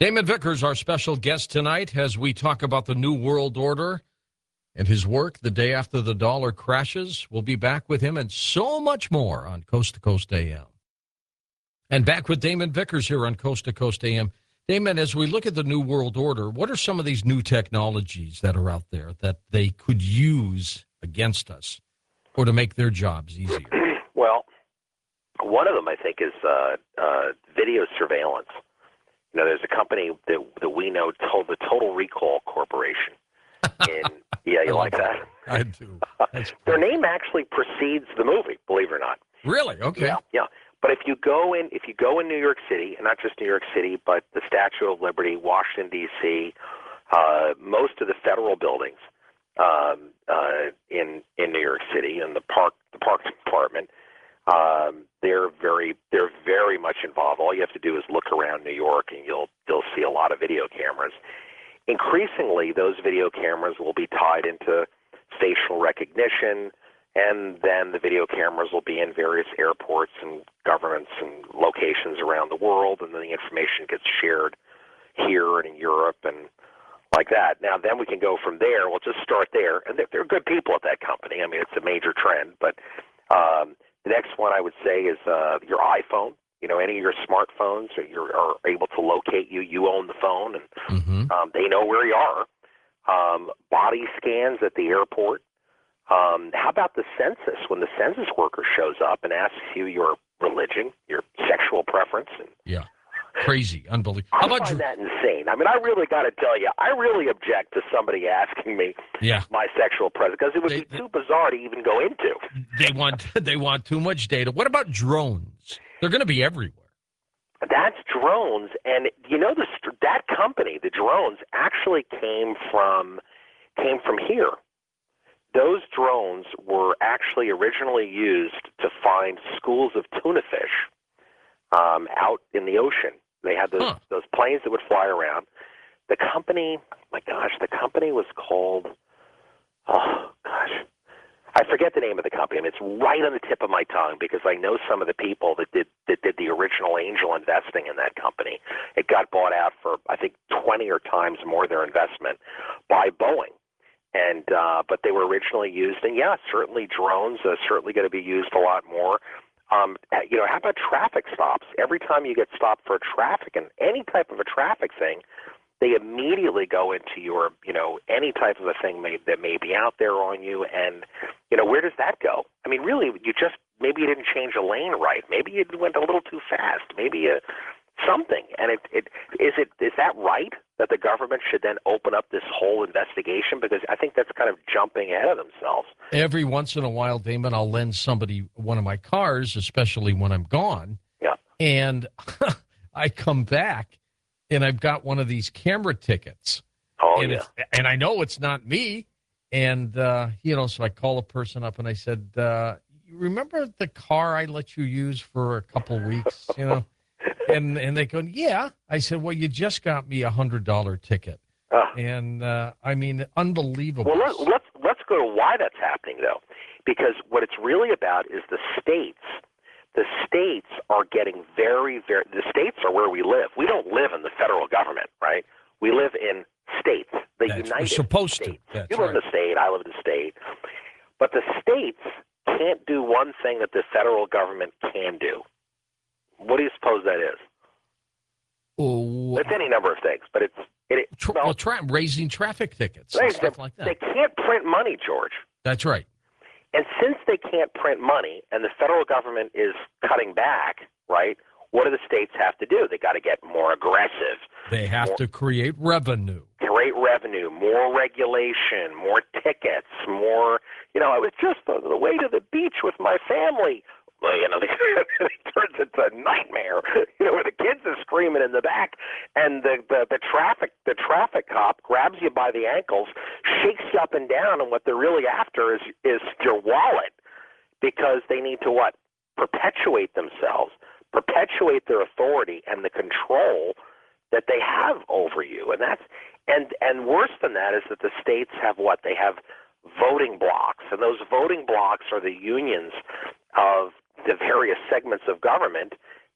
Damon Vickers, our special guest tonight, as we talk about the New World Order and his work the day after the dollar crashes. We'll be back with him and so much more on Coast to Coast AM. And back with Damon Vickers here on Coast to Coast AM. Damon, as we look at the New World Order, what are some of these new technologies that are out there that they could use against us or to make their jobs easier? Well, one of them, I think, is video surveillance. You know, there's a company that we know called the Total Recall Corporation. Yeah, you like that? I do. Their name actually precedes the movie, believe it or not. Really? Okay. Yeah. But if you go in New York City, and not just New York City, but the Statue of Liberty, Washington D.C., most of the federal buildings in New York City, and the Parks Department, they're very much involved. All you have to do is look around New York, and you'll see a lot of video cameras. Increasingly, those video cameras will be tied into facial recognition, and then the video cameras will be in various airports and governments and locations around the world, and then the information gets shared here and in Europe and like that. Now, then we can go from there. We'll just start there. And they're good people at that company. I mean, it's a major trend. But the next one I would say is your iPhone. You know, any of your smartphones are able to locate you. You own the phone, and they know where you are. Body scans at the airport. How about the census? When the census worker shows up and asks you your religion, your sexual preference. Yeah. Crazy. Unbelievable. I find that insane. I mean, I really got to tell you, I really object to somebody asking me my sexual preference, because it would be too bizarre to even go into. They want too much data. What about drones? They're going to be everywhere. That's drones, and you know that company, the drones, actually came from here. Those drones were actually originally used to find schools of tuna fish out in the ocean. They had those planes that would fly around. The company, the company was called, I forget the name of the company. I mean, it's right on the tip of my tongue, because I know some of the people that did the original angel investing in that company. It got bought out for, I think, 20 or times more their investment by Boeing. And but they were originally used, and certainly drones are certainly going to be used a lot more. You know, how about traffic stops? Every time you get stopped for traffic and any type of a traffic thing, they immediately go into your, you know, any type of a thing that may be out there on you, and you know, where does that go? I mean, really, maybe you didn't change a lane right, maybe you went a little too fast, maybe something, and is that right that the government should then open up this whole investigation? Because I think that's kind of jumping ahead of themselves. Every once in a while, Damon, I'll lend somebody one of my cars, especially when I'm gone. Yeah. And I come back, and I've got one of these camera tickets. Oh, and and I know it's not me. And, you know, so I call a person up, and I said, you remember the car I let you use for a couple of weeks, you know? And they go, yeah. I said, well, you just got me $100 ticket. And, I mean, unbelievable. Well, let's go to why that's happening, though. Because what it's really about is the states. The states are getting the states are where we live. We don't live in the federal government, right? We live in states, United States. You live in the state, I live in the state. But the states can't do one thing that the federal government can do. What do you suppose that is? It's any number of things, but raising traffic tickets, stuff like that. They can't print money, George. That's right. And since they can't print money, and the federal government is cutting back, right? What do the states have to do? They got to get more aggressive. They have to create revenue. More regulation, more tickets, more. You know, I was just on the way to the beach with my family. Well, you know, it turns into a nightmare. You know, where the kids are screaming in the back, and the traffic cop grabs you by the ankles, shakes you up and down, and what they're really after is your wallet, because they need to perpetuate themselves, perpetuate their authority and the control that they have over you, and worse than that is that the states have they have voting blocks, and those voting blocks are the unions of the various segments of government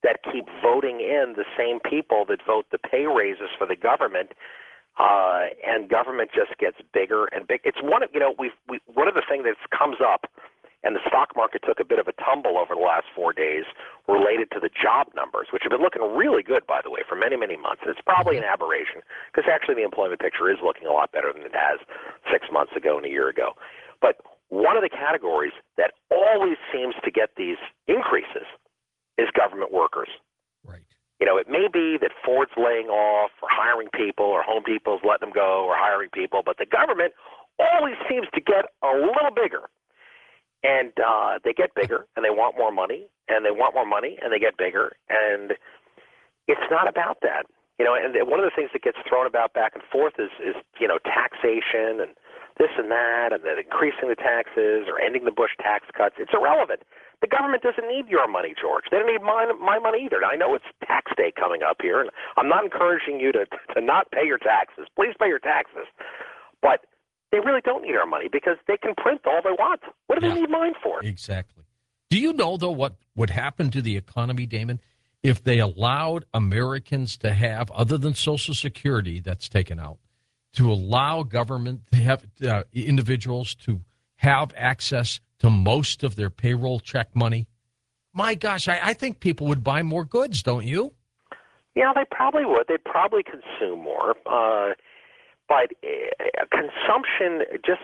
that keep voting in the same people that vote the pay raises for the government, and government just gets bigger and big. It's one of one of the things that comes up, and the stock market took a bit of a tumble over the last 4 days related to the job numbers, which have been looking really good, by the way, for many, many months. And it's probably an aberration because actually the employment picture is looking a lot better than it has 6 months ago and a year ago. But one of the categories that always seems to get these increases is government workers. Right. It may be that Ford's laying off or hiring people, or Home Depot's letting them go or hiring people, but the government always seems to get a little bigger. And they get bigger, and they want more money, and they want more money, and they get bigger. And it's not about that. And one of the things that gets thrown about back and forth is taxation and this and that, and then increasing the taxes or ending the Bush tax cuts. It's irrelevant. The government doesn't need your money, George. They don't need my money either. Now, I know it's tax day coming up here, and I'm not encouraging you to not pay your taxes. Please pay your taxes. But they really don't need our money because they can print all they want. What do they need mine for? Exactly. Do you know, though, what would happen to the economy, Damon, if they allowed Americans to have, other than Social Security that's taken out, to allow government to have individuals to have access to most of their payroll check money? My gosh, I think people would buy more goods, don't you? Yeah, they probably would. They'd probably consume more. But consumption,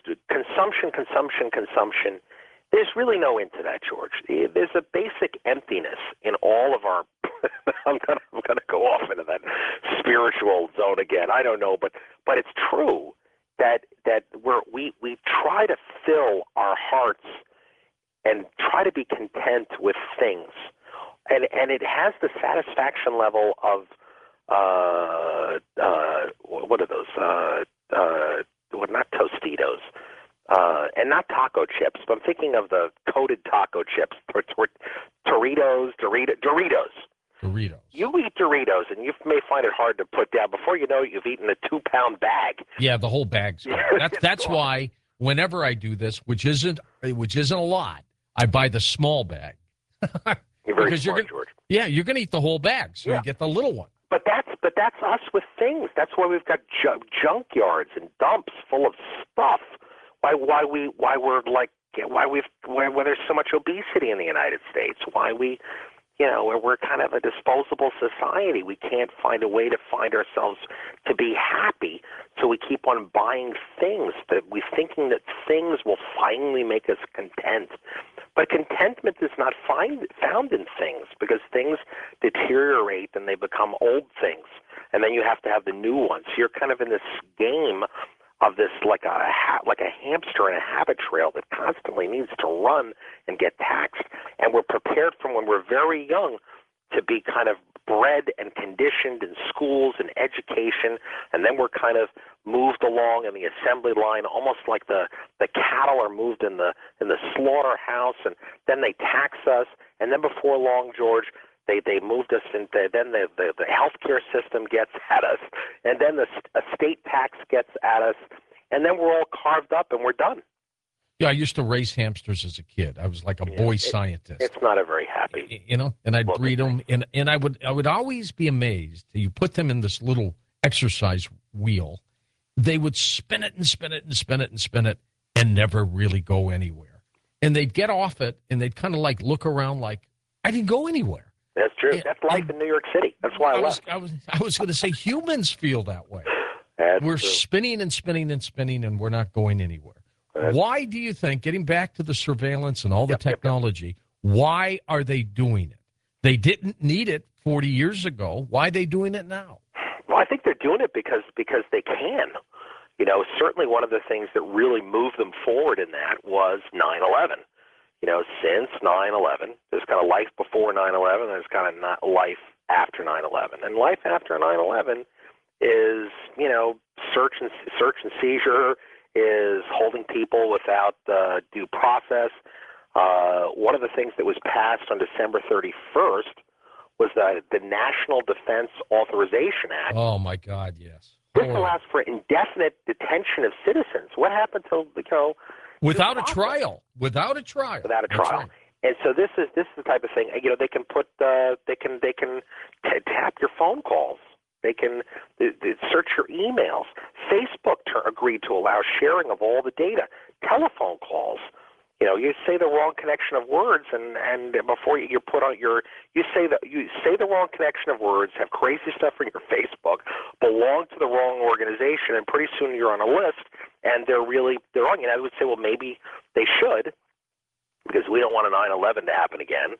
there's really no end to that, George. There's a basic emptiness in all of our I'm gonna go off into that spiritual zone again. I don't know, but it's true that we try to fill our hearts and try to be content with things. And it has the satisfaction level of what are those? Not Tostitos, and not taco chips. But I'm thinking of the coated taco chips. Doritos. You eat Doritos, and you may find it hard to put down. Before you know it, you've eaten a 2-pound bag. Yeah, the whole bag's gone. That's why whenever I do this, which isn't a lot, I buy the small bag. You're very smart, George. Yeah, you're going to eat the whole bag, so you get the little one. But that's us with things. That's why we've got junkyards and dumps full of stuff. Why there's so much obesity in the United States. Why we're kind of a disposable society. We can't find a way to find ourselves to be happy, so we keep on buying things. That we're thinking that things will finally make us content. But contentment is not found in things, because things deteriorate and they become old things, and then you have to have the new ones. So you're kind of in this game of this like a hamster in a habit trail that constantly needs to run and get taxed. And we're prepared from when we're very young to be kind of bred and conditioned in schools and education, and then we're kind of moved along in the assembly line, almost like the cattle are moved in the slaughterhouse, and then they tax us, and then before long, George, they moved us into, then the healthcare system gets at us, and then the estate tax gets at us, and then we're all carved up and we're done. Yeah, I used to raise hamsters as a kid. I was like a boy scientist. It's not a very happy, and I'd breed them, and I would always be amazed. You put them in this little exercise wheel, they would spin it and spin it and spin it and spin it, and never really go anywhere. And they'd get off it, and they'd kind of like look around like, I didn't go anywhere. That's true. That's life in New York City. That's why I left. I was going to say humans feel that way. We're spinning and spinning and spinning, and we're not going anywhere. Why do you think, getting back to the surveillance and all the technology, why are they doing it? They didn't need it 40 years ago. Why are they doing it now? Well, I think they're doing it because they can. Certainly one of the things that really moved them forward in that was 9/11. Since 9/11, there's kind of life before 9/11, there's kind of not life after 9/11. And life after 9/11 is, search and seizure, is holding people without due process. One of the things that was passed on December 31st was the National Defense Authorization Act. Oh, my God, yes. This allows for indefinite detention of citizens. What happened to, Without a trial. Without a trial. Without a trial. Right. And so this is the type of thing. They can put they can tap your phone calls. They can search your emails. Facebook agreed to allow sharing of all the data, telephone calls. You say the wrong connection of words, and before you put on you say the wrong connection of words, have crazy stuff on your Facebook, belong to the wrong organization, and pretty soon you're on a list, and they're wrong. I would say, well, maybe they should, because we don't want a 9/11 to happen again.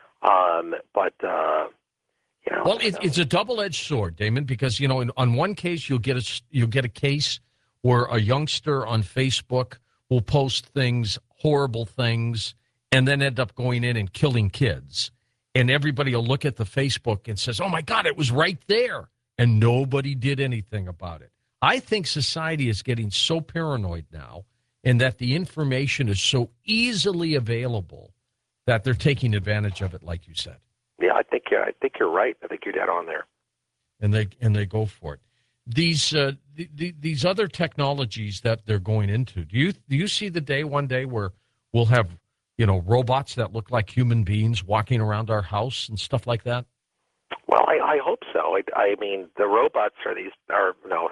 Well, it's a double-edged sword, Damon, because on one case you'll get a case where a youngster on Facebook will post horrible things, and then end up going in and killing kids. And everybody will look at the Facebook and says, oh, my God, it was right there. And nobody did anything about it. I think society is getting so paranoid now, and that the information is so easily available that they're taking advantage of it, like you said. Yeah, I think you're right. I think you're dead on there. And they go for it. These other technologies that they're going into. Do you see the day one day where we'll have robots that look like human beings walking around our house and stuff like that? Well, I hope so. I mean, the robots are no.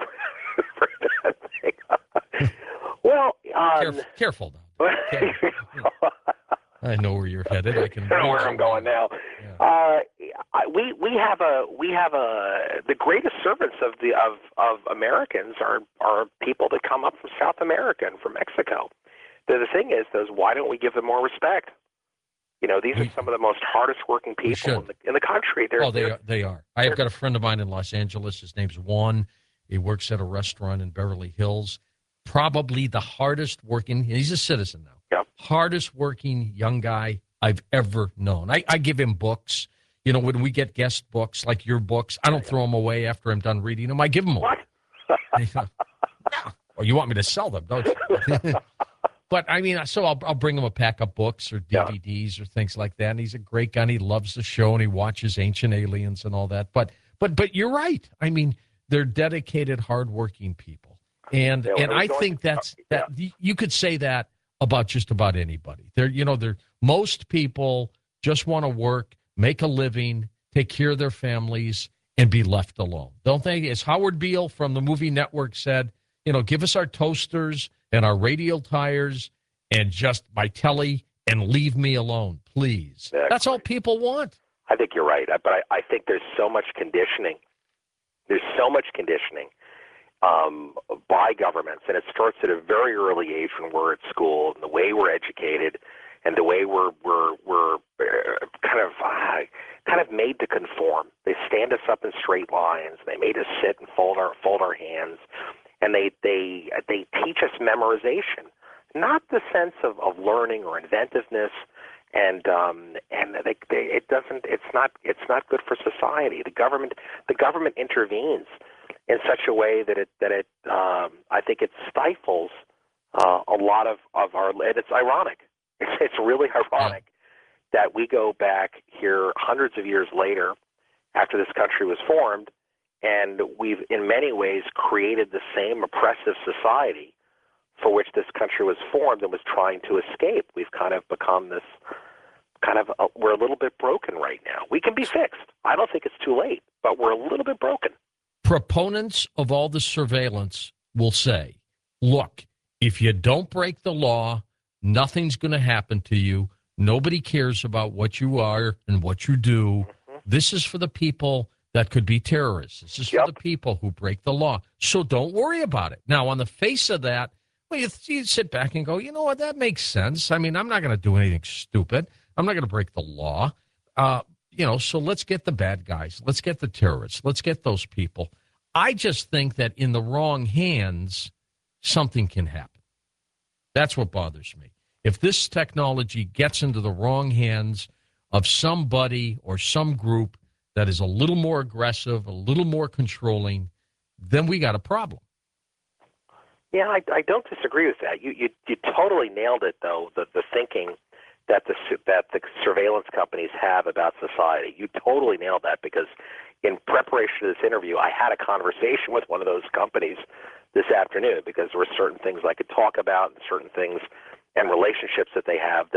Well, careful now. I know where you're headed. I know where I'm going now. Yeah. We have the greatest servants of Americans are people that come up from South America and from Mexico. The thing is, why don't we give them more respect? These are some of the most hardest working people in the country. They are. I have got a friend of mine in Los Angeles. His name's Juan. He works at a restaurant in Beverly Hills. Probably the hardest working. He's a citizen now. Yep. Hardest working young guy I've ever known. I give him books. When we get guest books, like your books, I don't throw them away after I'm done reading them. I give them away. What? Well, you want me to sell them, don't you? But, I mean, so I'll bring him a pack of books or DVDs or things like that. And he's a great guy, and he loves the show, and he watches Ancient Aliens and all that. But you're right. I mean, they're dedicated, hardworking people. And I think that you could say that about just about anybody. Most people just want to work, make a living, take care of their families, and be left alone. Don't they? As Howard Beale from the Movie Network said, give us our toasters and our radial tires and just my telly and leave me alone, please. Exactly. That's all people want. I think you're right. But I think there's so much conditioning. There's so much conditioning by governments, and it starts at a very early age when we're at school, and the way we're educated, and the way we're kind of made to conform. They stand us up in straight lines. They made us sit and fold our hands, and they teach us memorization, not the sense of learning or inventiveness. And it's not good for society. The government intervenes in such a way that it I think it stifles a lot of our. And it's ironic. It's really ironic that we go back here hundreds of years later, after this country was formed, and we've in many ways created the same oppressive society for which this country was formed and was trying to escape. We've kind of become this we're a little bit broken right now. We can be fixed. I don't think it's too late, but we're a little bit broken. Proponents of all the surveillance will say, look, if you don't break the law, nothing's going to happen to you. Nobody cares about what you are and what you do. Mm-hmm. This is for the people that could be terrorists. This is for the people who break the law. So don't worry about it. Now, on the face of that, well, you sit back and go, you know what, that makes sense. I mean, I'm not going to do anything stupid. I'm not going to break the law. So let's get the bad guys. Let's get the terrorists. Let's get those people. I just think that in the wrong hands, something can happen. That's what bothers me. If this technology gets into the wrong hands of somebody or some group that is a little more aggressive, a little more controlling, then we got a problem. Yeah, I don't disagree with that. You totally nailed it, though, the thinking that the surveillance companies have about society. You totally nailed that, because in preparation for this interview, I had a conversation with one of those companies this afternoon, because there were certain things I could talk about and certain things and relationships that they have that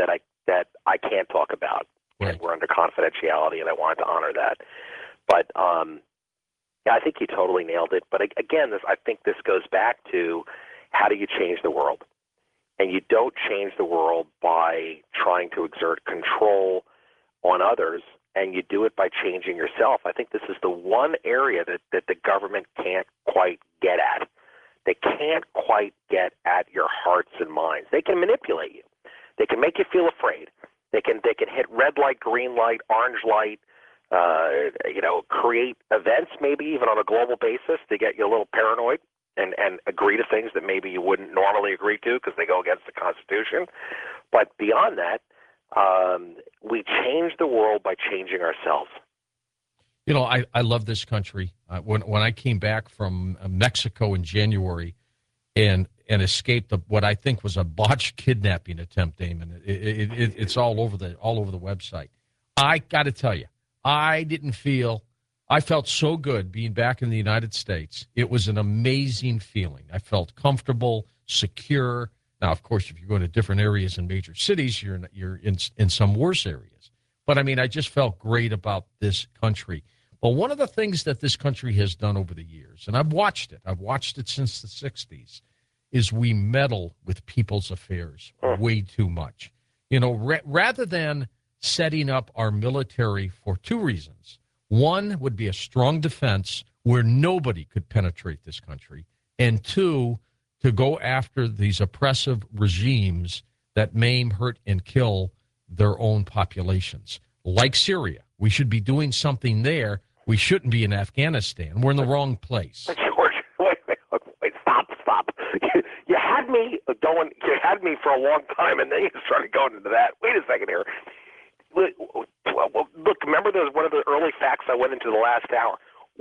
that I can't talk about, Right. and we're under confidentiality, and I wanted to honor that. But yeah, I think you totally nailed it. But again, I think this goes back to how do you change the world? And you don't change the world by trying to exert control on others, and you do it by changing yourself. I think this is the one area that the government can't quite get at. They can't quite get at your hearts and minds. They can manipulate you. They can make you feel afraid. They can hit red light, green light, orange light, create events maybe even on a global basis to get you a little paranoid and agree to things that maybe you wouldn't normally agree to because they go against the Constitution. But beyond that, we change the world by changing ourselves. You know, I love this country. When I came back from Mexico in January and escaped what I think was a botched kidnapping attempt, Damon, it's all over the website. I got to tell you, I felt so good being back in the United States. It was an amazing feeling. I felt comfortable, secure. Now, of course, if you go to different areas in major cities, you're in some worse areas. But, I mean, I just felt great about this country. Well, one of the things that this country has done over the years, and I've watched it since the 60s, is we meddle with people's affairs way too much. You know, rather than setting up our military for two reasons. One would be a strong defense where nobody could penetrate this country, and two, to go after these oppressive regimes that maim, hurt, and kill their own populations. Like Syria, we should be doing something there. We shouldn't be in Afghanistan. We're in the wrong place. George, wait, stop. You had me going. You had me for a long time, and then you started going into that. Wait a second here. Look, remember one of the early facts I went into the last hour.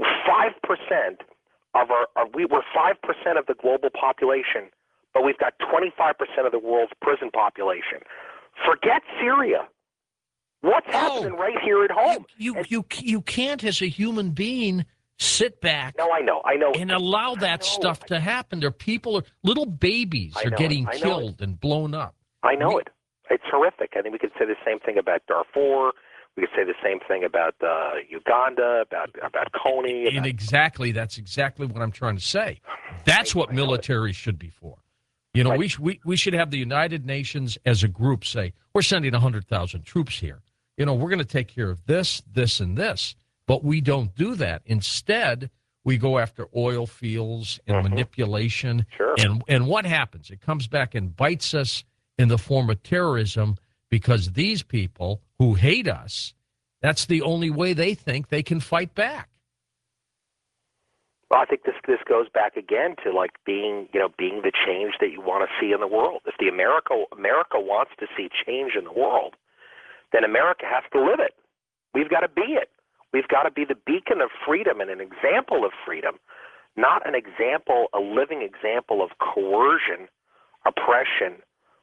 5% we were 5% of the global population, but we've got 25% of the world's prison population. Forget Syria. What's happening right here at home? You can't, as a human being, sit back. No, I know, and allow that stuff to happen. Little babies are getting killed and blown up. I know it. It's horrific. I think we could say the same thing about Darfur. We could say the same thing about Uganda, about Coney. And that's exactly what I'm trying to say. That's what military should be for. You know, we should have the United Nations as a group say, we're sending 100,000 troops here. You know, we're going to take care of this, this, and this. But we don't do that. Instead, we go after oil fields and manipulation. Sure. And what happens? It comes back and bites us in the form of terrorism because these people who hate us, that's the only way they think they can fight back. Well, I think this goes back again to like being the change that you want to see in the world. If the America wants to see change in the world, then America has to live it. We've got to be it. We've got to be the beacon of freedom and an example of freedom, not a living example of coercion, oppression,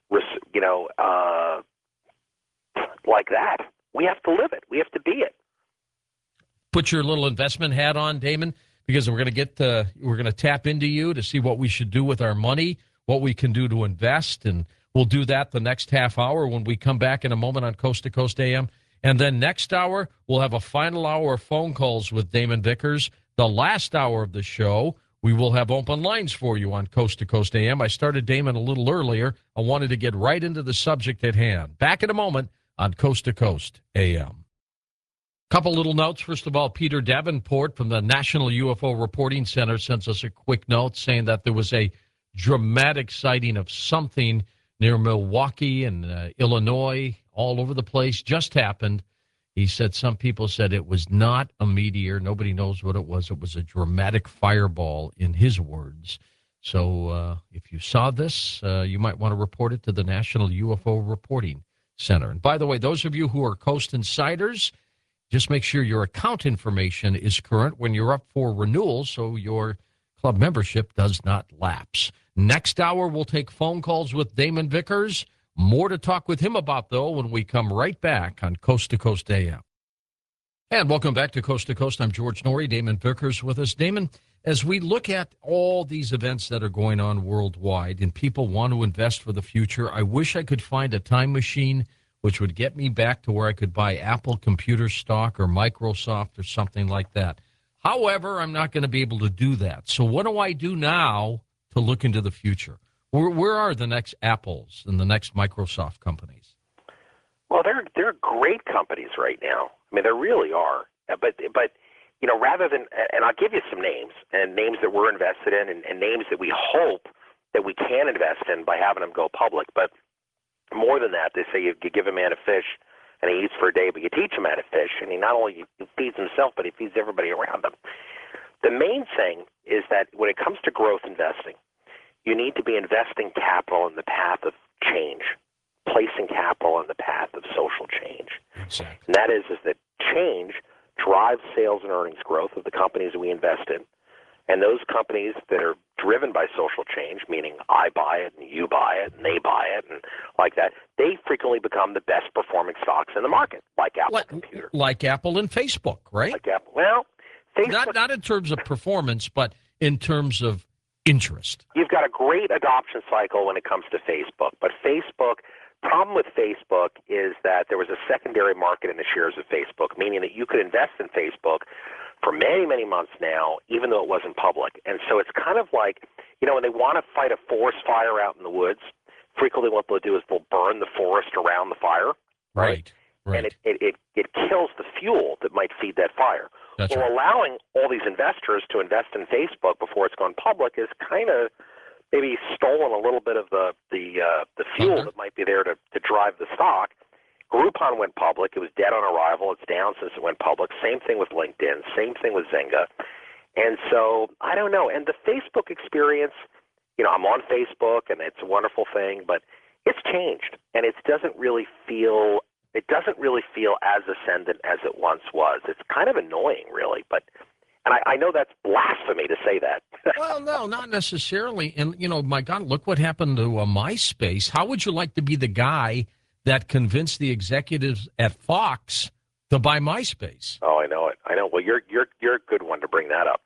like that. We have to live it. We have to be it. Put your little investment hat on, Damon, because we're going to tap into you to see what we should do with our money, what we can do to invest, and we'll do that the next half hour when we come back in a moment on Coast to Coast AM. And then next hour, we'll have a final hour of phone calls with Damon Vickers. The last hour of the show, we will have open lines for you on Coast to Coast AM. I started Damon a little earlier. I wanted to get right into the subject at hand. Back in a moment on Coast to Coast AM. Couple little notes. First of all, Peter Davenport from the National UFO Reporting Center sends us a quick note saying that there was a dramatic sighting of something near Milwaukee and Illinois, all over the place, just happened. He said some people said it was not a meteor. Nobody knows what it was. It was a dramatic fireball, in his words. So if you saw this, you might want to report it to the National UFO Reporting Center. And by the way, those of you who are Coast Insiders, just make sure your account information is current when you're up for renewal so your club membership does not lapse. Next hour, we'll take phone calls with Damon Vickers. More to talk with him about, though, when we come right back on Coast to Coast AM. And welcome back to Coast to Coast. I'm George Norrie. Damon Vickers with us. Damon, as we look at all these events that are going on worldwide and people want to invest for the future, I wish I could find a time machine which would get me back to where I could buy Apple computer stock or Microsoft or something like that. However, I'm not going to be able to do that. So what do I do now to look into the future? Where are the next Apples and the next Microsoft companies? Well, they're great companies right now. I mean, they really are. But you know, rather than, and I'll give you some names, and names that we're invested in, and names that we hope that we can invest in by having them go public. But more than that, they say you give a man a fish and he eats for a day, but you teach him how to fish, and he not only feeds himself, but he feeds everybody around him. The main thing is that when it comes to growth investing, you need to be investing capital in the path of change, placing capital in the path of social change. Exactly. And that is that change drives sales and earnings growth of the companies we invest in. And those companies that are driven by social change, meaning I buy it and you buy it and they buy it and like that, they frequently become the best performing stocks in the market, like Apple Computer. Like Apple and Facebook, right? Like Apple. Well, Facebook, not in terms of performance, but in terms of interest. You've got a great adoption cycle when it comes to Facebook. But Facebook, problem with Facebook is that there was a secondary market in the shares of Facebook, meaning that you could invest in Facebook for many, many months now, even though it wasn't public. And so it's kind of like, you know, when they want to fight a forest fire out in the woods, frequently what they'll do is they'll burn the forest around the fire. Right. And it kills the fuel that might feed that fire. That's well, right. allowing all these investors to invest in Facebook before it's gone public is kind of maybe stolen a little bit of the fuel that might be there to drive the stock. Groupon went public. It was dead on arrival. It's down since it went public. Same thing with LinkedIn. Same thing with Zynga. And so I don't know. And the Facebook experience, you know, I'm on Facebook and it's a wonderful thing, but it's changed and it doesn't really feel as ascendant as it once was. It's kind of annoying, really. And I know that's blasphemy to say that. Well, no, not necessarily. And, you know, my God, look what happened to MySpace. How would you like to be the guy that convinced the executives at Fox to buy MySpace? Oh, I know it. I know. Well, you're a good one to bring that up.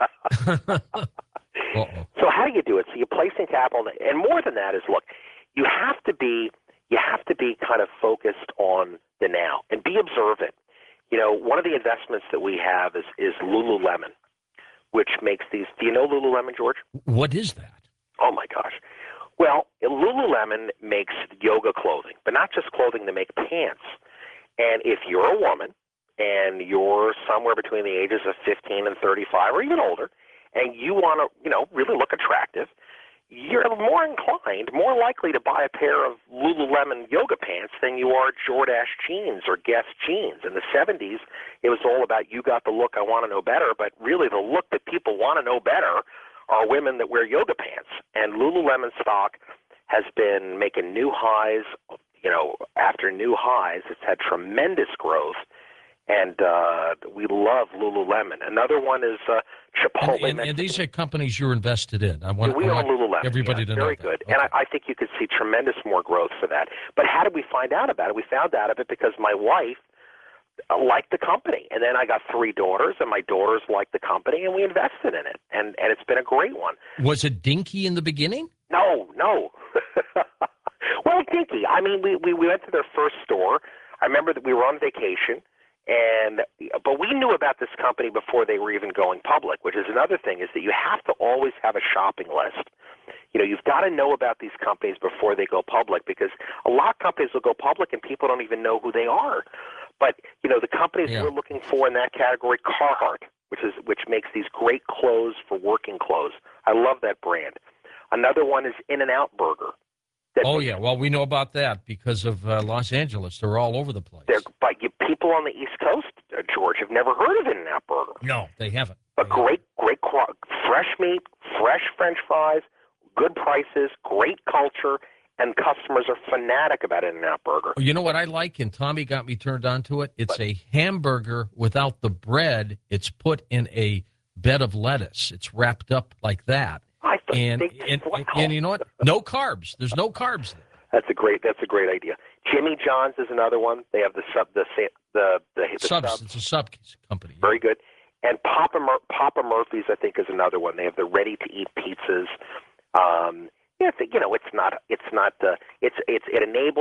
So how do you do it? So you place in capital, and more than that is, look, you have to be kind of focused on the now and be observant. You know, one of the investments that we have is Lululemon, which makes these. Do you know Lululemon, George? What is that? Oh my gosh. Well, Lululemon makes yoga clothing, but not just clothing. They make pants. And if you're a woman and you're somewhere between the ages of 15 and 35 or even older, and you want to, you know, really look attractive, you're more inclined, more likely to buy a pair of Lululemon yoga pants than you are Jordache jeans or Guess jeans. In the 70s, it was all about you got the look, I want to know better, but really the look that people want to know better are women that wear yoga pants. And Lululemon stock has been making new highs, you know, after new highs. It's had tremendous growth. And we love Lululemon. Another one is Chipotle. And these are companies you're invested in. We own Lululemon. Everybody to know very that. Good. Okay. And I think you could see tremendous more growth for that. But how did we find out about it? We found out of it because my wife liked the company. And then I got 3 daughters, and my daughters liked the company, and we invested in it. And it's been a great one. Was it dinky in the beginning? No. Well, dinky. I mean, we went to their first store. I remember that we were on vacation. But we knew about this company before they were even going public, which is another thing, is that you have to always have a shopping list. You know, you've got to know about these companies before they go public, because a lot of companies will go public and people don't even know who they are. But, you know, the companies we're looking for in that category, Carhartt, which makes these great clothes for working clothes. I love that brand. Another one is In-N-Out Burger. Well, we know about that because of Los Angeles. They're all over the place. But people on the East Coast, George, have never heard of In-N-Out Burger. No, they haven't. But great fresh meat, fresh French fries, good prices, great culture, and customers are fanatic about In-N-Out Burger. You know what I like, and Tommy got me turned on to it? It's a hamburger without the bread. It's put in a bed of lettuce. It's wrapped up like that. And you know what? No carbs. There's no carbs there. That's a great idea. Jimmy John's is another one. They have the subs. It's a sub company. Very good. And Papa Murphy's, I think, is another one. They have the ready-to-eat pizzas. It enables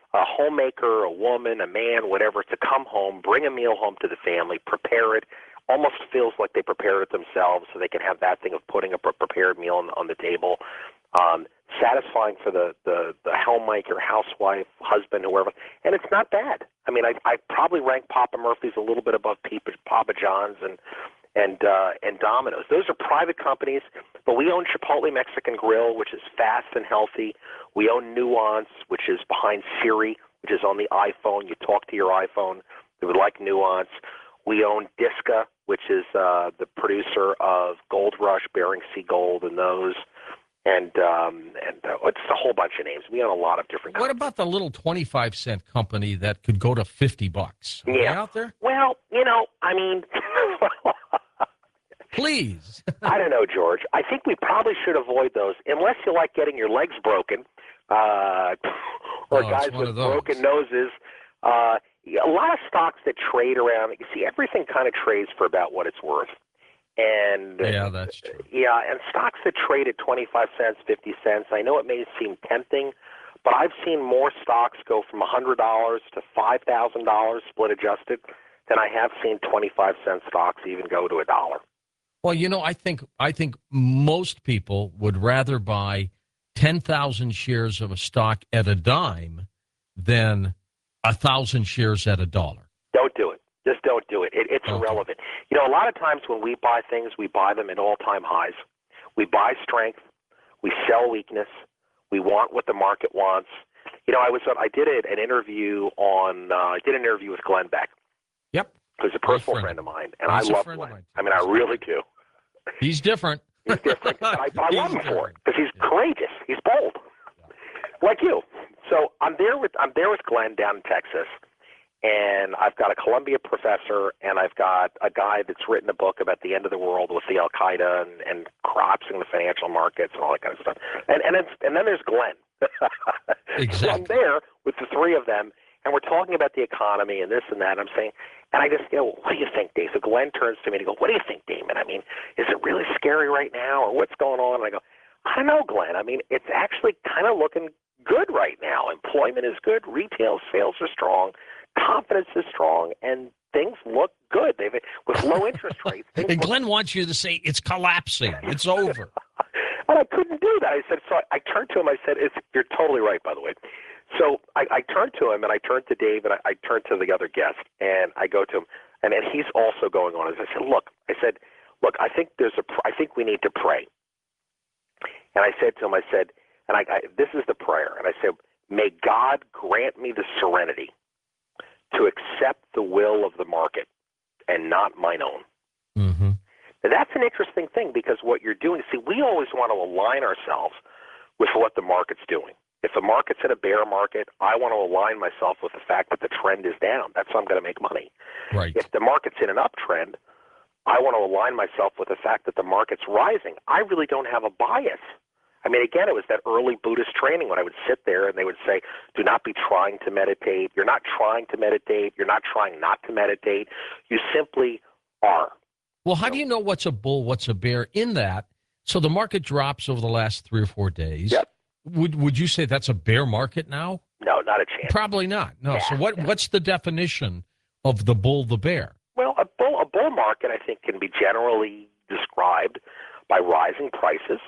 a homemaker, a woman, a man, whatever, to come home, bring a meal home to the family, prepare it. Almost feels like they prepared it themselves, so they can have that thing of putting a prepared meal on the table. Satisfying for the homemaker, housewife, husband, whoever, and it's not bad. I mean, I probably rank Papa Murphy's a little bit above Papa John's and Domino's. Those are private companies, but we own Chipotle Mexican Grill, which is fast and healthy. We own Nuance, which is behind Siri, which is on the iPhone. You talk to your iPhone. They would like Nuance. We own Disca, which is the producer of Gold Rush, Bering Sea Gold, and those. And it's a whole bunch of names. We own a lot of different companies. What about the little 25-cent company that could go to $50? Are they out there? Well, I mean, please. I don't know, George. I think we probably should avoid those unless you like getting your legs broken, or guys with broken noses. A lot of stocks that trade around. You see, everything kind of trades for about what it's worth. And yeah, that's true. Yeah, and stocks that trade at 25 cents, 50 cents, I know it may seem tempting, but I've seen more stocks go from $100 to $5,000 split adjusted than I have seen 25-cent stocks even go to $1. Well, I think most people would rather buy 10,000 shares of a stock at a dime than 1,000 shares at $1. Don't do it. Just don't do it. It's irrelevant. A lot of times when we buy things, we buy them at all-time highs. We buy strength. We sell weakness. We want what the market wants. I did an interview with Glenn Beck. Yep. Who's a personal friend of mine, and I love Glenn. I mean, I really do. He's different. He's different. I love him for it because he's courageous. He's bold, like you. So I'm there with Glenn down in Texas. And I've got a Columbia professor, and I've got a guy that's written a book about the end of the world with the Al-Qaeda and collapsing the financial markets and all that kind of stuff. And then there's Glenn. Exactly. So I'm there with the three of them, and we're talking about the economy and this and that. And I'm saying, and I just go, what do you think, Dave? So Glenn turns to me and he goes, what do you think, Damon? I mean, is it really scary right now, or what's going on? And I go, I don't know, Glenn. I mean, it's actually kind of looking good right now. Employment is good. Retail sales are strong. Confidence is strong, and things look good. With low interest rates. And Glenn wants you to say it's collapsing. It's over. And I couldn't do that. I said, so I turned to him. I said, you're totally right, by the way. So I turned to him, and I turned to Dave, and I turned to the other guest, and I go to him, and he's also going on. I said, look, I think we need to pray. And I said to him, this is the prayer, and I said, may God grant me the serenity to accept the will of the market and not mine own. Mm-hmm. Now, that's an interesting thing because what you're doing, see, we always want to align ourselves with what the market's doing. If the market's in a bear market, I want to align myself with the fact that the trend is down. That's how I'm going to make money. Right. If the market's in an uptrend, I want to align myself with the fact that the market's rising. I really don't have a bias. I mean, again, it was that early Buddhist training when I would sit there and they would say, do not be trying to meditate. You're not trying to meditate. You're not trying not to meditate. You simply are. Well, how do you know what's a bull, what's a bear in that? So the market drops over the last 3 or 4 days. Yep. Would you say that's a bear market now? No, not a chance. Probably not. No. Yeah, so what's the definition of the bull, the bear? Well, a bull market, I think, can be generally described by rising prices,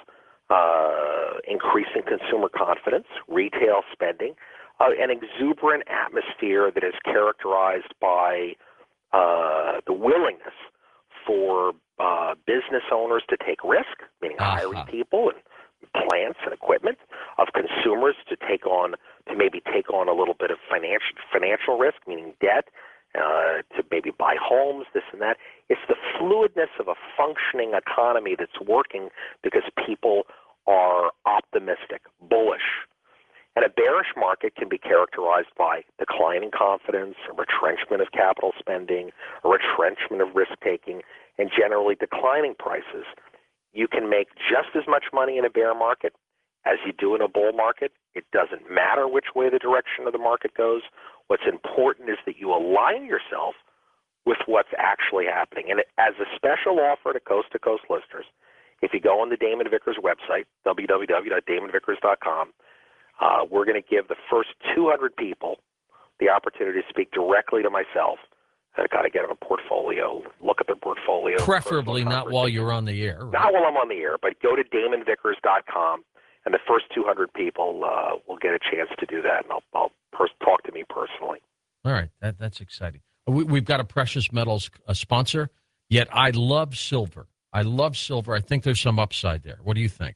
increasing consumer confidence, retail spending, an exuberant atmosphere that is characterized by the willingness for business owners to take risk, meaning hiring people and plants and equipment, of consumers to maybe take on a little bit of financial risk, meaning debt, to maybe buy homes, this and that. It's the fluidness of a functioning economy that's working because people are optimistic, bullish. And a bearish market can be characterized by declining confidence, a retrenchment of capital spending, a retrenchment of risk-taking, and generally declining prices. You can make just as much money in a bear market as you do in a bull market. It doesn't matter which way the direction of the market goes. What's important is that you align yourself with what's actually happening. And as a special offer to Coast listeners, if you go on the Damon Vickers website, www.damonvickers.com, We're going to give the first 200 people the opportunity to speak directly to myself. I've got to get them a portfolio, look at their portfolio. Preferably not while you're on the air. Right? Not while I'm on the air, but go to DamonVickers.com, and the first 200 people will get a chance to do that, and I'll talk to me personally. All right, that's exciting. We've got a precious metals sponsor, yet I love silver. I think there's some upside there. What do you think?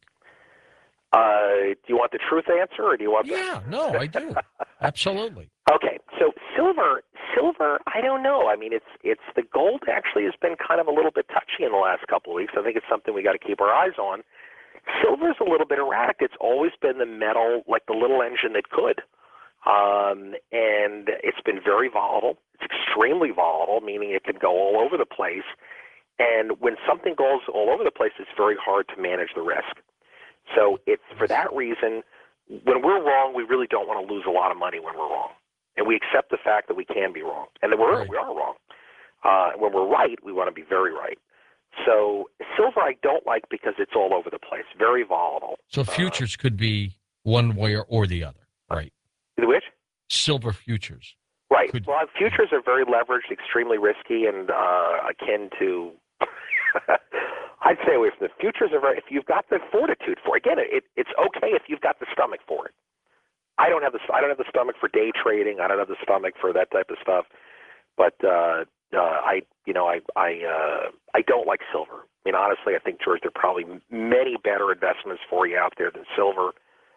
Do you want the truth answer, or do you want? Yeah, no, I do. Absolutely. Okay, so silver, I don't know. I mean, it's the gold actually has been kind of a little bit touchy in the last couple of weeks. I think it's something we got to keep our eyes on. Silver's a little bit erratic. It's always been the metal, like the little engine that could. And it's been very volatile. It's extremely volatile, meaning it can go all over the place. And when something goes all over the place, it's very hard to manage the risk. So it's for that reason, when we're wrong, we really don't want to lose a lot of money when we're wrong. And we accept the fact that we can be wrong, and that we are wrong. When we're right, we want to be very right. So silver I don't like because it's all over the place, very volatile. So futures could be one way or the other, right? Which? Silver futures. Right. Well, futures are very leveraged, extremely risky, and akin to I'd stay away from the futures. If you've got the fortitude for it. Again, it's okay if you've got the stomach for it. I don't have the stomach for day trading. I don't have the stomach for that type of stuff. But I don't like silver. I mean, honestly, I think, George, there are probably many better investments for you out there than silver.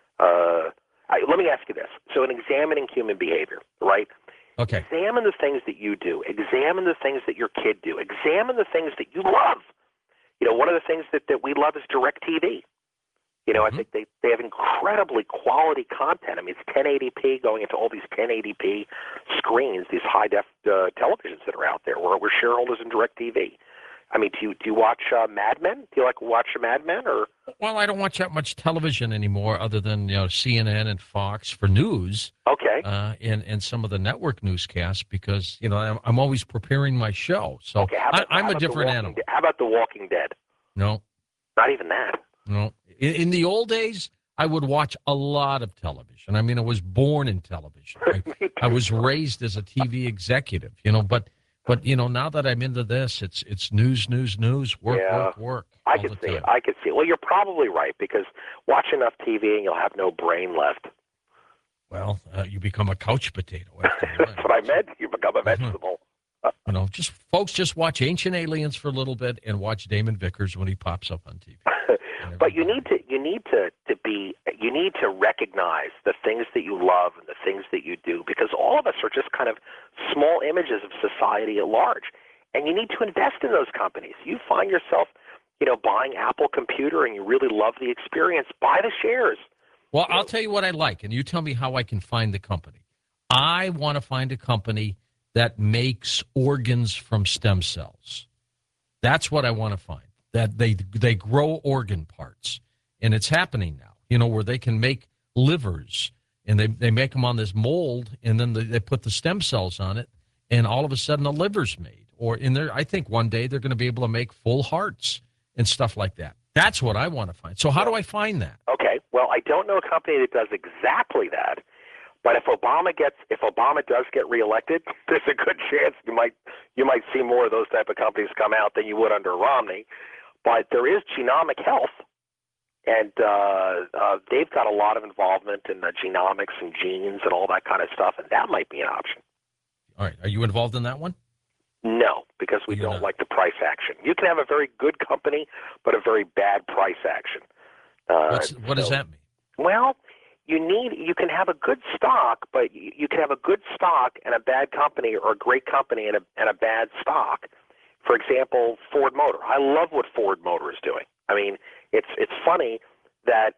Let me ask you this. So in examining human behavior, right? Okay. Examine the things that you do. Examine the things that your kid do. Examine the things that you love. One of the things that we love is DirecTV. I think they have incredibly quality content. I mean, it's 1080p going into all these 1080p screens, these high-def televisions that are out there. We're shareholders in DirecTV. I mean, do you watch Mad Men? Do you like watch Mad Men? Or? Well, I don't watch that much television anymore other than CNN and Fox for news. Okay. And some of the network newscasts because, I'm always preparing my show. So okay, I'm a different animal. How about The Walking Dead? No. Not even that. No. In the old days, I would watch a lot of television. I mean, I was born in television. I was raised as a TV executive, but now that I'm into this, it's news, work. I could see it. Well, you're probably right because watch enough TV and you'll have no brain left. Well, you become a couch potato. That's what I meant. You become a vegetable. Just watch Ancient Aliens for a little bit and watch Damon Vickers when he pops up on TV. But you need to recognize the things that you love and the things that you do, because all of us are just kind of small images of society at large, and you need to invest in those companies. You find yourself, buying Apple Computer, and you really love the experience. Buy the shares. Well, I'll tell you what I like, and you tell me how I can find the company. I want to find a company that makes organs from stem cells. That's what I want to find. That they grow organ parts, and it's happening now. Where they can make livers, and they make them on this mold, and then they put the stem cells on it, and all of a sudden a liver's made. Or I think one day they're going to be able to make full hearts and stuff like that. That's what I want to find. So how do I find that? Okay. Well, I don't know a company that does exactly that. But if Obama does get reelected, there's a good chance you might see more of those type of companies come out than you would under Romney. But there is Genomic Health, and they've got a lot of involvement in the genomics and genes and all that kind of stuff, and that might be an option. All right. Are you involved in that one? No, because we don't like the price action. You can have a very good company, but a very bad price action. What does that mean? Well, you can have a good stock, but you can have a good stock and a bad company, or a great company and a bad stock. For example, Ford Motor. I love what Ford Motor is doing. I mean, it's funny that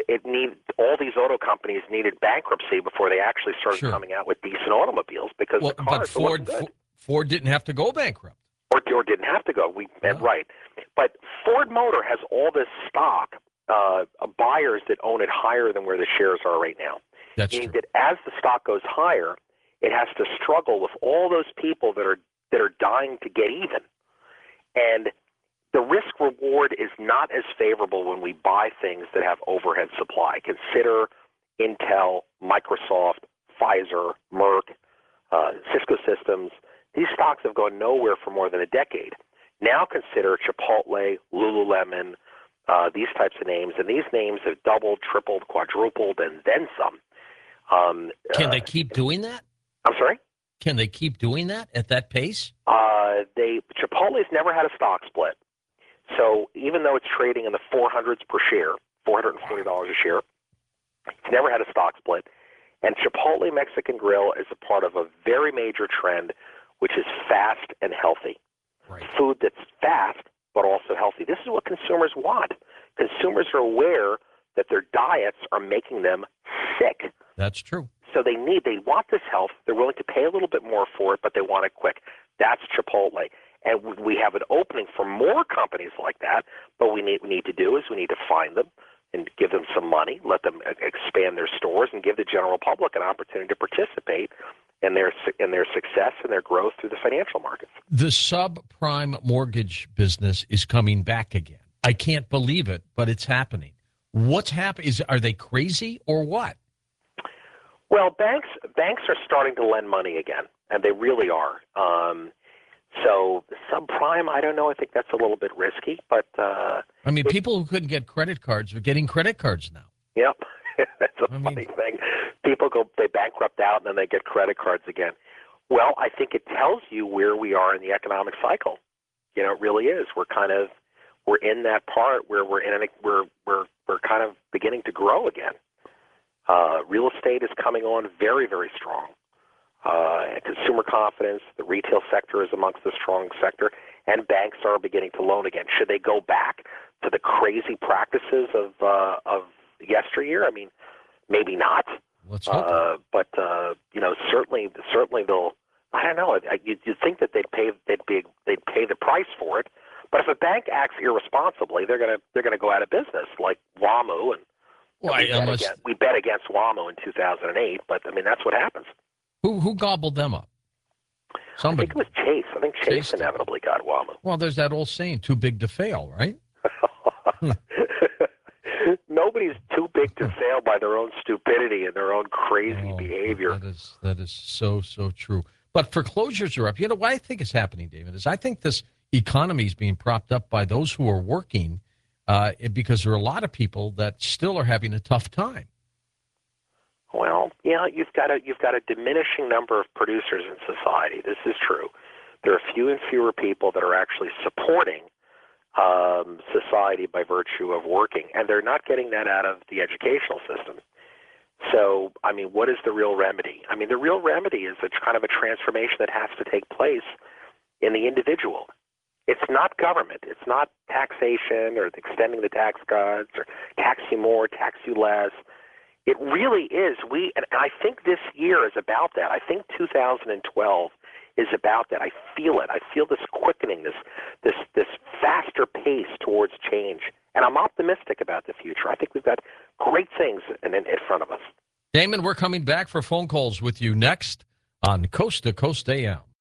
all these auto companies needed bankruptcy before they actually started coming out with decent automobiles, because the cars were good. Ford didn't have to go bankrupt. Or didn't have to go. Right. But Ford Motor has all this stock, buyers that own it higher than where the shares are right now. That's meaning true. that as the stock goes higher, it has to struggle with all those people that are dying to get even. And the risk reward is not as favorable when we buy things that have overhead supply. Consider Intel, Microsoft, Pfizer, Merck, Cisco Systems. These stocks have gone nowhere for more than a decade. Now consider Chipotle, Lululemon, these types of names, and these names have doubled, tripled, quadrupled, and then some. Can they keep doing that? I'm sorry? Can they keep doing that at that pace? Chipotle's never had a stock split. So even though it's trading in the 400s per share, $440 a share, it's never had a stock split. And Chipotle Mexican Grill is a part of a very major trend, which is fast and healthy. Right. Food that's fast but also healthy. This is what consumers want. Consumers are aware that their diets are making them sick. That's true. So they want this health. They're willing to pay a little bit more for it, but they want it quick. That's Chipotle. And we have an opening for more companies like that, but we need to do is we need to find them and give them some money, let them expand their stores, and give the general public an opportunity to participate in their success and their growth through the financial markets. The subprime mortgage business is coming back again. I can't believe it, but it's happening. What's happening? Are they crazy or what? Well, banks are starting to lend money again, and they really are. So subprime, I don't know. I think that's a little bit risky, but I mean, people who couldn't get credit cards are getting credit cards now. Yep, that's a funny thing. People they bankrupt out and then they get credit cards again. Well, I think it tells you where we are in the economic cycle. You know, it really is. We're in that part where we're kind of beginning to grow again. Real estate is coming on very, very strong. Consumer confidence, the retail sector is amongst the strong sector, and banks are beginning to loan again. Should they go back to the crazy practices of yesteryear? I mean, maybe not. Let's hope. But certainly they'll. I don't know. You'd think that they'd pay the price for it. But if a bank acts irresponsibly, they're gonna go out of business, like WAMU, and we bet against WAMU in 2008. But I mean, that's what happens. Who gobbled them up? Somebody. I think it was Chase. I think Chase inevitably got WAMU. Well, there's that old saying, too big to fail, right? Nobody's too big to fail by their own stupidity and their own crazy behavior. That is so true. But foreclosures are up. You know what I think is happening, David, is I think this economy is being propped up by those who are working because there are a lot of people that still are having a tough time. Well, yeah, you've got a diminishing number of producers in society. This is true. There are fewer and fewer people that are actually supporting society by virtue of working, and they're not getting that out of the educational system. So, I mean, what is the real remedy? I mean, the real remedy is it's kind of a transformation that has to take place in the individual. It's not government. It's not taxation or extending the tax cuts or tax you more, tax you less. It really is. And I think this year is about that. I think 2012 is about that. I feel it. I feel this quickening, this faster pace towards change. And I'm optimistic about the future. I think we've got great things in front of us. Damon, we're coming back for phone calls with you next on Coast to Coast AM.